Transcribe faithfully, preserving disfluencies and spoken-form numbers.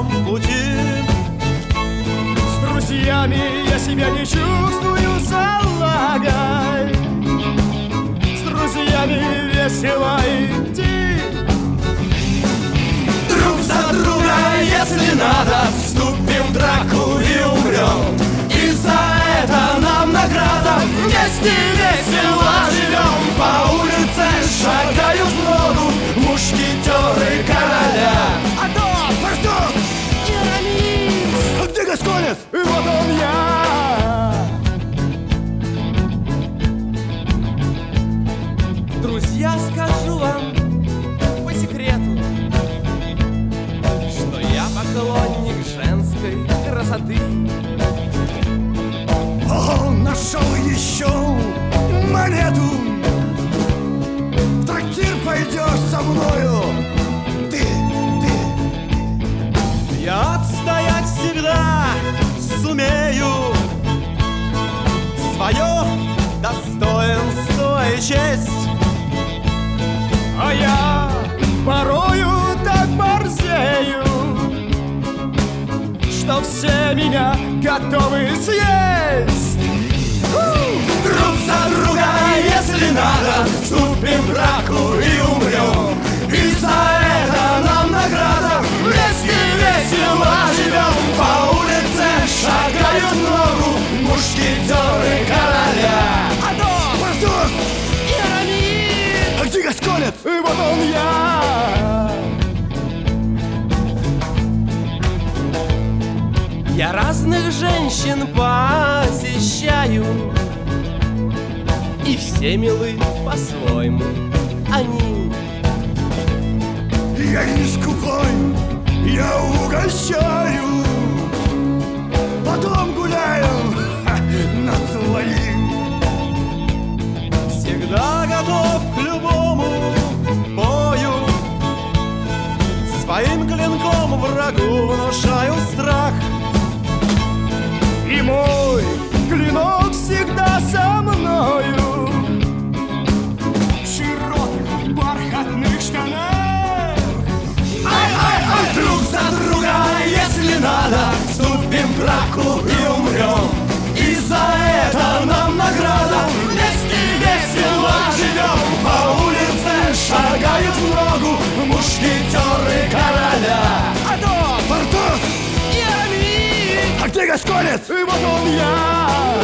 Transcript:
своем пути. С друзьями я себя не чувствую залагой. С друзьями весело идти. Друг за друга, если надо, вступим в драку и умрем. И за это нам награда. Вместе весело живем. По улице шагают в ногу мушкетеры короля. Атос! Портос! Иеромис! А где Гасконец? И вот он я! Друзья, скажу вам по секрету, что я поклонник женской красоты. О, нашел еще монету. В трактир пойдешь со мною. Ты, ты. Я отстоять всегда сумею свое достоинство и честь. А я порою так борзею, что все меня готовы съесть. Друг за друга, если надо, вступим в драку и умрем. И за это нам награда. Вместе весело живем. По улице шагают в ногу мушкетеры короля. Атос! Портос! Иеромис! А где Гасконец? И вот он я! Я разных женщин посещаю, и все милы по-своему они. Я не скупой, я угощаю. Потом гуляем над твоим. Всегда готов к любому бою. Своим клинком врагу внушаю страх. И мой клинок всегда со мною. В широких бархатных штанах. Ай-ай-ай! Друг за друга, если надо, вступим в драку и умрем. И за это нам награда. Вместе весело живем. По улице шагают в ногу мушкетеры короля. Атос! Портос! Иеромис! А где Гасконец? И вот он я!